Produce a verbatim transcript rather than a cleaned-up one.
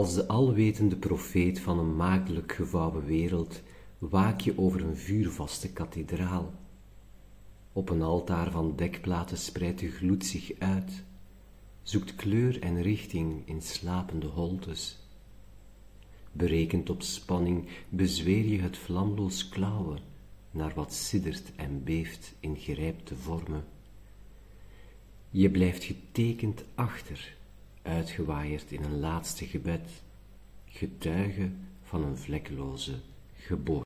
Als de alwetende profeet van een maagdelijk gevouwen wereld waak je over een vuurvaste kathedraal. Op een altaar van dekplaten spreidt de gloed zich uit, zoekt kleur en richting in slapende holtes. Berekend op spanning bezweer je het vlamloos klauwen naar wat siddert en beeft in gerijpte vormen. Je blijft getekend achter, uitgewaaierd in een laatste gebed, getuige van een vlekloze geboorte.